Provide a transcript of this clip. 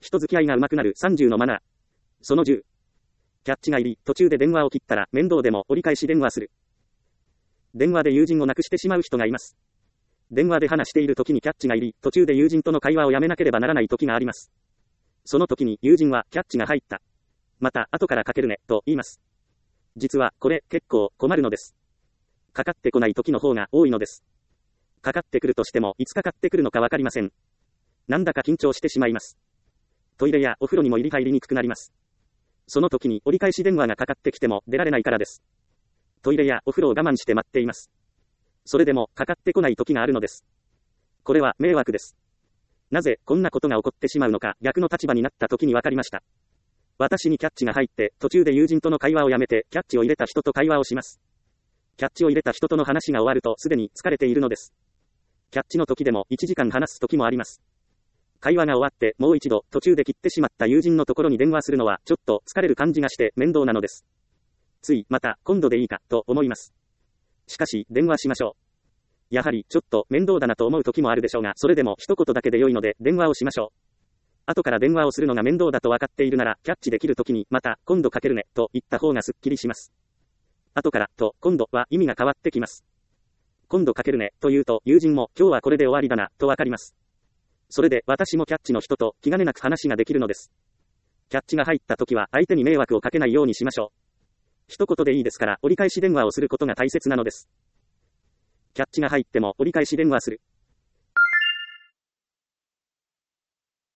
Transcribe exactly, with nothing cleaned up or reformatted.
人付き合いが上手くなるさんじゅうのマナー。そのじゅう。キャッチが入り、途中で電話を切ったら面倒でも折り返し電話する。電話で友人を亡くしてしまう人がいます。電話で話している時にキャッチが入り、途中で友人との会話をやめなければならない時があります。その時に友人はキャッチが入った。また後からかけるね、と言います。実はこれ結構困るのです。かかってこない時の方が多いのです。かかってくるとしてもいつかかってくるのかわかりません。なんだか緊張してしまいます。トイレやお風呂にも入り入りにくくなります。その時に折り返し電話がかかってきても出られないからです。トイレやお風呂を我慢して待っています。それでもかかってこない時があるのです。これは迷惑です。なぜこんなことが起こってしまうのか逆の立場になった時に分かりました。私にキャッチが入って途中で友人との会話をやめてキャッチを入れた人と会話をします。キャッチを入れた人との話が終わるとすでに疲れているのです。キャッチの時でもいちじかん話す時もあります。会話が終わってもう一度途中で切ってしまった友人のところに電話するのはちょっと疲れる感じがして面倒なのです。ついまた今度でいいかと思います。しかし電話しましょう。やはりちょっと面倒だなと思う時もあるでしょうが、それでも一言だけで良いので電話をしましょう。後から電話をするのが面倒だと分かっているならキャッチできる時にまた今度かけるねと言った方がすっきりします。後からと今度は意味が変わってきます。今度かけるねと言うと友人も今日はこれで終わりだなと分かります。それで私もキャッチの人と気兼ねなく話ができるのです。キャッチが入った時は相手に迷惑をかけないようにしましょう。一言でいいですから折り返し電話をすることが大切なのです。キャッチが入っても折り返し電話する。